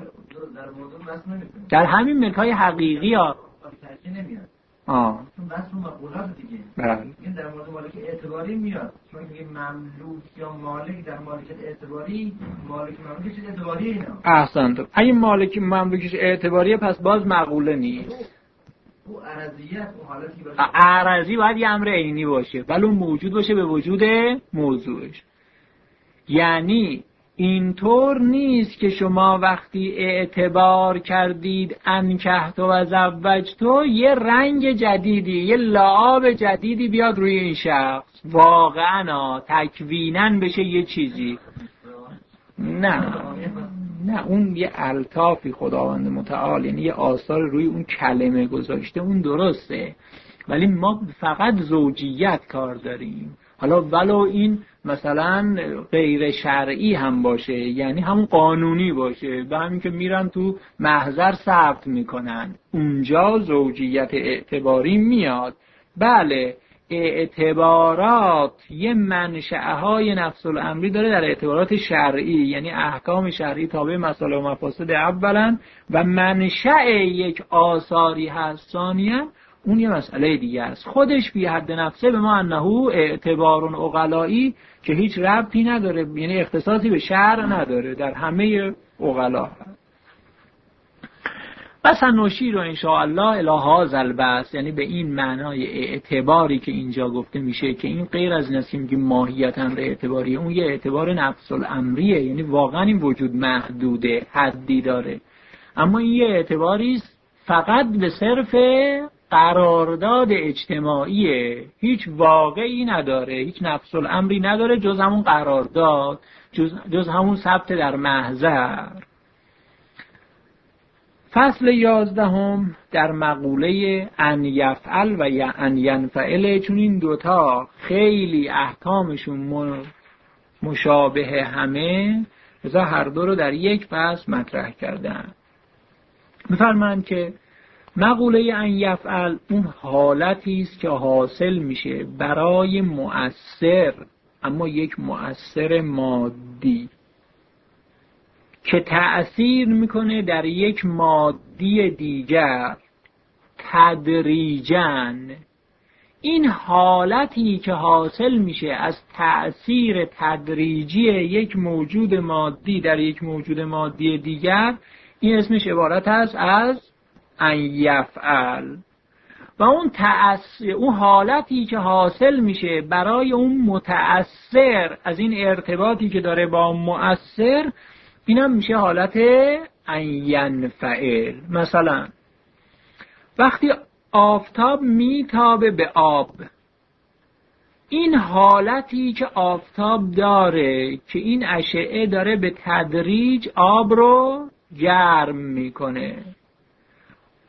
در همین ملکای حقیقی ها نمیاد. چون بحث اون مقولات دیگه. این در مورد مالک اعتباری میاد، چون میگه مملوک یا مالک در مالکیت اعتباری، مالک مملوکش اعتباری اینا. احسنت. اگه مالک مملوکش اعتباریه پس باز مقوله نیست. او عرضیت اون حالتی باشه. عرضی باید یه امر عینی باشه ولی اون موجود باشه به وجود موضوعش. یعنی اینطور نیست که شما وقتی اعتبار کردید انکحت و زوجتو یه رنگ جدیدی، یه لعاب جدیدی بیاد روی این شخص، واقعا تکویناً بشه یه چیزی. نه اون یه الطافی خداوند متعال، یعنی یه آثار روی اون کلمه گذاشته، اون درسته، ولی ما فقط زوجیت کار داریم. حالا ولو این مثلا غیر شرعی هم باشه، یعنی همون قانونی باشه، به همین که میرن تو محضر ثبت میکنن، اونجا زوجیت اعتباری میاد. بله اعتبارات یه منشأهای نفس الامری داره در اعتبارات شرعی، یعنی احکام شرعی تابع مصالح و مفاسد اولا و منشأ یک آثاری هست ثانیاً، اون یه مسئله دیگه است. خودش بی حد نفسه به ما انه اعتبار عقلائی که هیچ ربطی نداره، یعنی اختصاصی به شرع نداره، در همه عقلا هست. بس نشیر و انشاءالله الی هذا البحث، یعنی به این معنای اعتباری که اینجا گفته میشه که این غیر از این است که میگیم ماهیت امر اعتباریه، اون یه اعتبار نفس الامریه، یعنی واقعا این وجود محدوده، حدی داره، اما این یه اعتباری است فقط به صرف قرارداد اجتماعیه، هیچ واقعی نداره، هیچ نفس الامری نداره جز همون قرارداد، جز همون ثبت در محضر. فصل 11 در مقوله ان یفعل و ان ینفعل، چون این دوتا خیلی احکامشون مشابه همه، لذا هر دو رو در یک بحث مطرح کردن. می‌فرمایند که مقوله ان یفعل اون حالتی است که حاصل میشه برای مؤثر، اما یک مؤثر مادی که تأثیر میکنه در یک مادی دیگر تدریجاً. این حالتی که حاصل میشه از تأثیر تدریجی یک موجود مادی در یک موجود مادی دیگر، این اسمش عبارت است از ان یفعل. و اون حالتی که حاصل میشه برای اون متأثر از این ارتباطی که داره با مؤثر، اینم میشه حالت ان ینفعل. مثلا وقتی آفتاب میتابه به آب، این حالتی که آفتاب داره که این اشعه داره به تدریج آب رو گرم میکنه،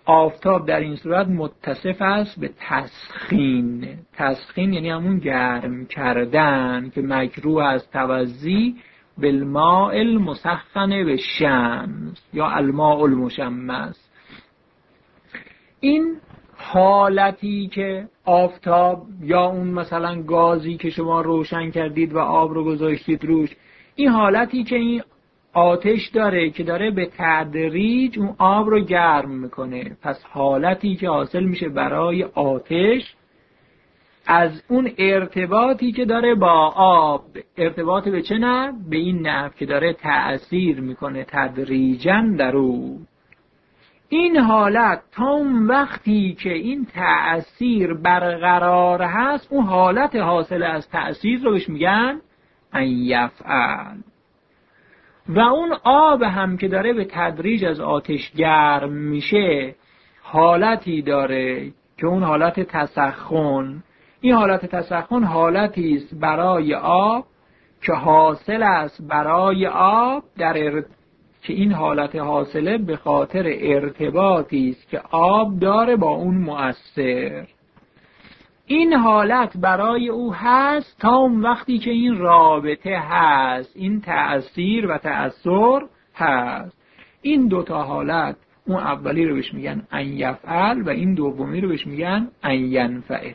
آفتاب در این صورت متصف است به تسخین. تسخین یعنی همون گرم کردن که مکروه از توزی بالماء المسخن بالشمس یا الماء المشمس. این حالتی که آفتاب یا اون مثلا گازی که شما روشن کردید و آب رو گذاشتید روش، این حالتی که این آتش داره که داره به تدریج اون آب رو گرم میکنه. پس حالتی که حاصل میشه برای آتش از اون ارتباطی که داره با آب، ارتباط به چه نحو؟ به این نحو که داره تأثیر میکنه تدریجاً در او. این حالت تا اون وقتی که این تأثیر برقرار هست، اون حالت حاصل از تأثیر رو بهش میگن ان یفعل. و اون آب هم که داره به تدریج از آتش گرم میشه حالتی داره که اون حالت تسخن. این حالت تسخن حالتی است برای آب که حاصل است برای آب که این حالت حاصله به خاطر ارتباطی است که آب داره با اون مؤثر. این حالت برای او هست تا اون وقتی که این رابطه هست، این تأثیر و تأثیر هست. این دوتا حالت، اون اولی رو بهش میگن ان یفعل و این دومی رو بهش میگن ان ینفعل.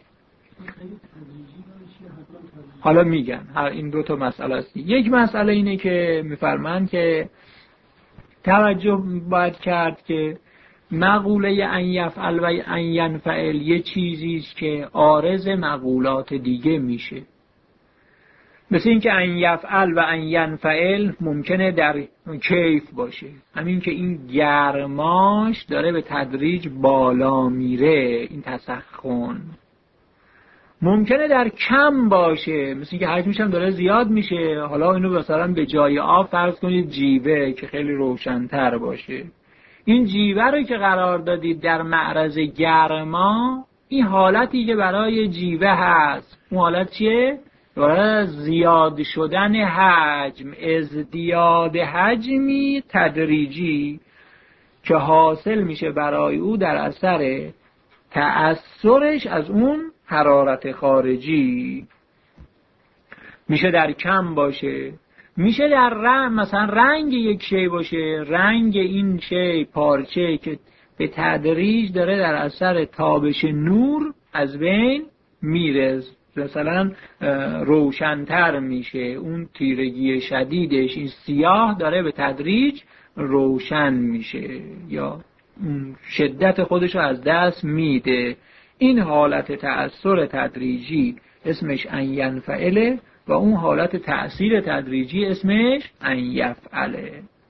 حالا میگن این دوتا مسئله است. یک مسئله اینه که میفرمان که توجه باید کرد که مقوله ان یفعل و ان ینفعل یه چیزیست که عارض مقولات دیگه میشه. مثل این که ان یفعل و ان ینفعل ممکنه در کیف باشه، همین که این گرماش داره به تدریج بالا میره، این تسخن. ممکنه در کم باشه، مثل این که حجمش هم داره زیاد میشه. حالا اینو مثلا به جای آب فرض کنید جیوه که خیلی روشن‌تر باشه. این جیوه رو که قرار دادید در معرض گرما، این حالتی که برای جیوه هست، اون حالت چیه؟ زیاد شدن حجم، ازدیاد حجمی تدریجی که حاصل میشه برای او در اثر تأثرش از اون حرارت خارجی. میشه در کم باشه، میشه در رنگ، مثلا رنگ یک شی باشه، رنگ این شی پارچه که به تدریج داره در اثر تابش نور از بین میره، مثلا روشن‌تر میشه، اون تیرگی شدیدش، این سیاه داره به تدریج روشن میشه یا شدت خودشو از دست میده. این حالت تأثیر تدریجی اسمش ان ینفعله و اون حالت تأثیر تدریجی اسمش ان یفعله.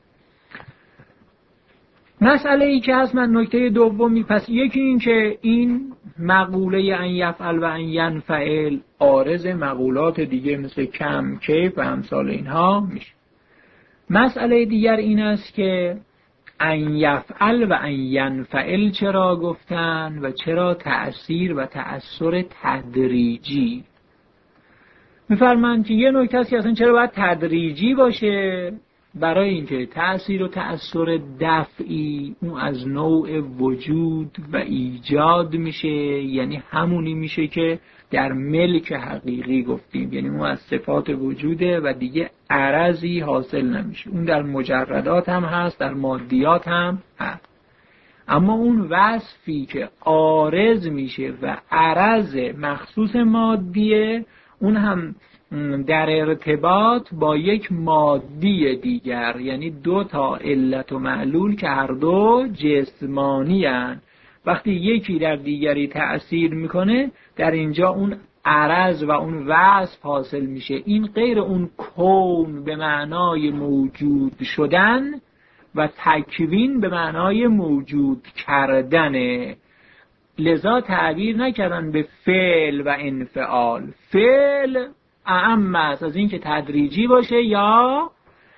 مسئله ای که هست، من نکته دومی، پس یکی این که این مقوله ان یفعل و ان ینفعل عارض مقولات دیگه مثل کم، کیف و امثال اینها میشه. مسئله دیگر این است که ان یفعل و ان ینفعل چرا گفتن و چرا تأثیر و تأثیر تدریجی؟ میفرمایند که یه نکته است که اصلا چرا باید تدریجی باشه؟ برای اینکه تأثیر و تأثیر دفعی اون از نوع وجود و ایجاد میشه، یعنی همونی میشه که در ملک حقیقی گفتیم، یعنی اون از صفات وجوده و دیگه عرضی حاصل نمیشه. اون در مجردات هم هست، در مادیات هم هست. اما اون وصفی که عارض میشه و عرض مخصوص مادیه، اون هم در ارتباط با یک مادی دیگر، یعنی دو تا علت و معلول که هر دو جسمانی هستند. وقتی یکی در دیگری تأثیر میکنه، در اینجا اون عرض و اون وصف حاصل میشه. این غیر اون کون به معنای موجود شدن و تکوین به معنای موجود کردنه. لذا تعبیر نکردن به فعل و انفعال. فعل اعم است از این که تدریجی باشه یا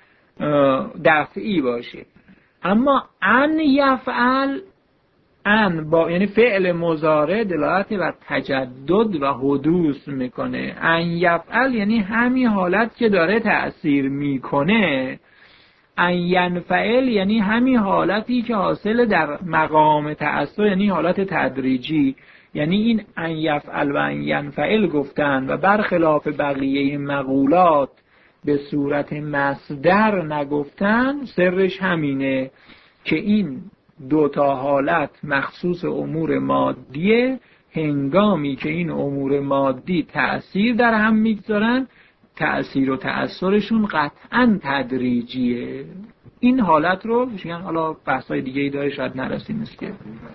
دفعی باشه. اما ان یفعل، ان با یعنی فعل مضارع دلالت بر تجدد و حدوث میکنه. ان یفعل یعنی همین حالت که داره تأثیر میکنه ان ینفعل یعنی همین حالتی که حاصل در مقام تأثر، یعنی حالت تدریجی. یعنی این ان یفعل و ان ینفعل گفتن و برخلاف بقیه مقولات به صورت مصدر نگفتن، سرش همینه که این دوتا حالت مخصوص امور مادیه. هنگامی که این امور مادی تأثیر در هم میگذارن، تأثیر و تأثرشون قطعا تدریجیه. این حالت رو میگن، حالا بحثای دیگه‌ای داره شاید نرسیم که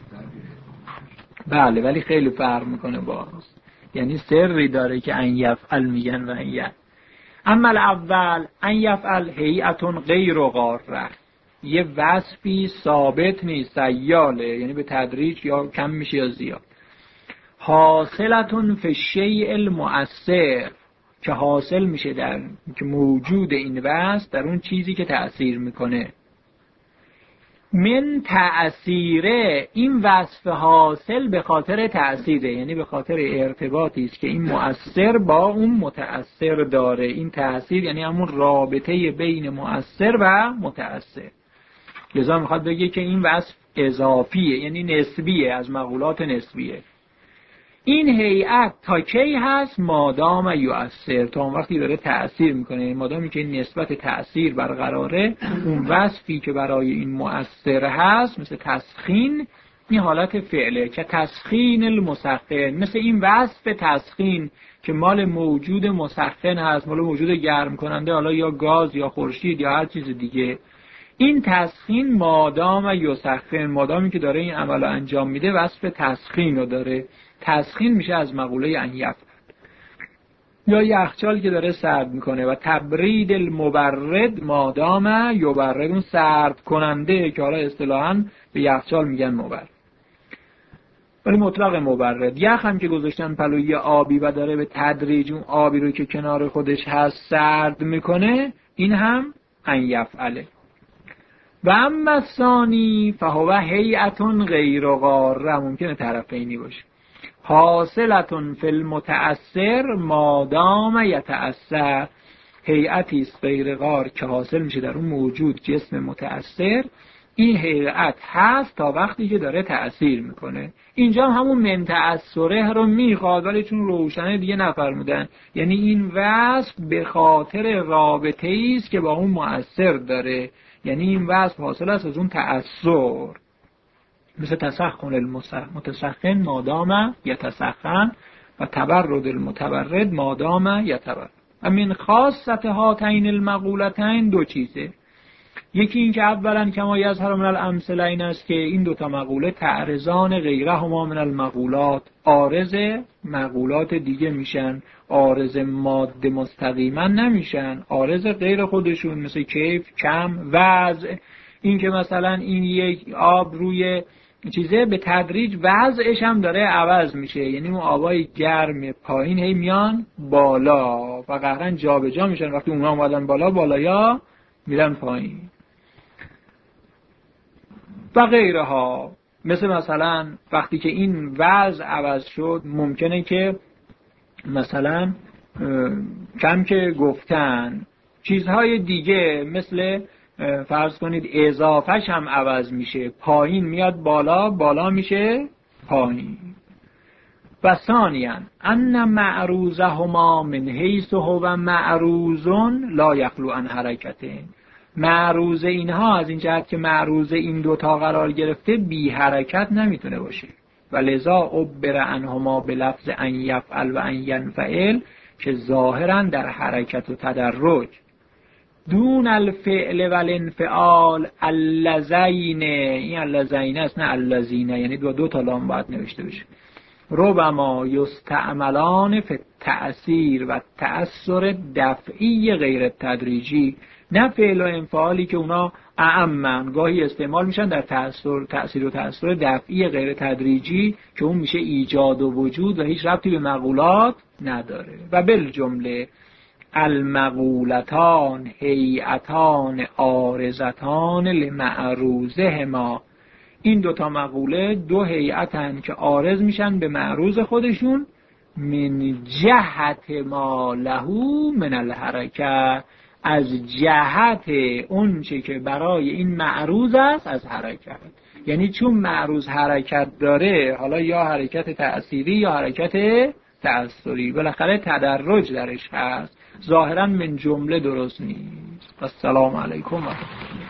بله، ولی خیلی فرق میکنه باز. یعنی سری داره که ان یفعل میگن و ان یفعل. اما الاول ان یفعل هیئتون غیر غاره، یه وصفی ثابت نیست، سیاله، یعنی به تدریج یا کم میشه یا زیاد. حاصلتون فی الشیء المؤثر، که حاصل میشه در که موجود این وصف در اون چیزی که تأثیر میکنه. من تأثیره، این وصف حاصل به خاطر تأثیره، یعنی به خاطر ارتباطی است که این مؤثر با اون متأثر داره. این تأثیر یعنی همون رابطه بین مؤثر و متأثر. لذا میخواد بگه که این وصف اضافیه، یعنی نسبیه، از مقولات نسبیه. این هیئت تا کی هست؟ مادام یؤثر، تا اون وقتی داره تأثیر میکنه. مادامی که این نسبت تأثیر برقراره، اون وصفی که برای این مؤثر هست، مثل تسخین، این حالت فعله که تسخین المسخن، مثل این وصف تسخین که مال موجود مسخن هست، مال موجود گرم کننده، حالا یا گاز یا خورشید یا هر چیز دیگه. این تسخین مادام یسخن، مادامی که داره این عمل انجام میده، وصف تسخین رو داره. تسخین میشه از مقوله ان یفعل. یا یخچال که داره سرد میکنه. و تبرید المبرد مادام یبرد، اون سرد کننده که حالا اصطلاحاً به یخچال میگن مبرد، ولی مطلق مبرد. یخ هم که گذاشتن پلوی آبی و داره به تدریج اون آبی رو که کنار خودش هست سرد میکنه، این هم ان یفعله. و اما ثانی فهو هیئتون غیر غاره، ممکنه طرفینی باشه. حاصلتون فی المتأثر مادام یتأثر، هیئتی است غیر غار که حاصل میشه در اون موجود جسم متأثر. این هیئت هست تا وقتی که داره تأثیر میکنه. اینجا همون من تأثره رو میخواد، ولی چون روشنه دیگه نفرمودن. یعنی این وصف به خاطر رابطه است که با اون مؤثر داره، یعنی این وصف حاصل است از اون تأثر. مثل تسخن المتسخن مادام یتسخن و تبرد المتبرد مادام یتبرد. و من خاصت هاتین المقولتین دو چیزه. یکی این که اولا کما یظهر من الامثله این است که این دوتا مقوله تعرضان غیرهما من المقولات، عارض مقولات دیگه میشن، عارض ماده مستقیما نمیشن، عارض غیر خودشون، مثل کیف، کم، وضع. این که مثلا این یک آب روی چیزه به تدریج وضعش هم داره عوض میشه، یعنی اون آبای گرم پایین هی میان بالا و قهرن جا به جا میشن. وقتی اونها اومدن بالا، بالایا میرن پایین و غیرها. مثلا وقتی که این وضع عوض شد، ممکنه که مثلا کم که گفتن چیزهای دیگه مثل فرض کنید اضافهش هم عوض میشه، پایین میاد بالا، بالا میشه پایین. و ثانیاً ان معروضهما من حیث هو معروضون لا یخلو عن حرکتین، معروض اینها از این جهت که معروض این دوتا قرار گرفته بی حرکت نمیتونه باشه. و لذا عبر عنهما به لفظ ان یفعل و ان ینفعل که ظاهراً در حرکت و تدرج. دون الفعل و الانفعال اللذین، این اللذین است نه اللذین، یعنی دو تا لام باید نوشته بشه. ربما یستعملان فی التأثیر و تأثیر دفعی غیر تدریجی، نه فعل و انفعالی که اونا اعمن گاهی استعمال میشن در تأثیر و تأثیر دفعی غیر تدریجی که اون میشه ایجاد و وجود و هیچ ربطی به مقولات نداره. و بالجمله المقولتان هیئتان عارضتان لمعروضهما، این دوتا مقوله دو هیئتن که عارض میشن به معروض خودشون، من جهت ما له من الحرکه، از جهت اون چه که برای این معروض است از حرکت. یعنی چون معروض حرکت داره، حالا یا حرکت تأثیری یا حرکت تأثیری، بالاخره تدرج درش هست، ظاهرا من جمله درست نیست. السلام علیکم.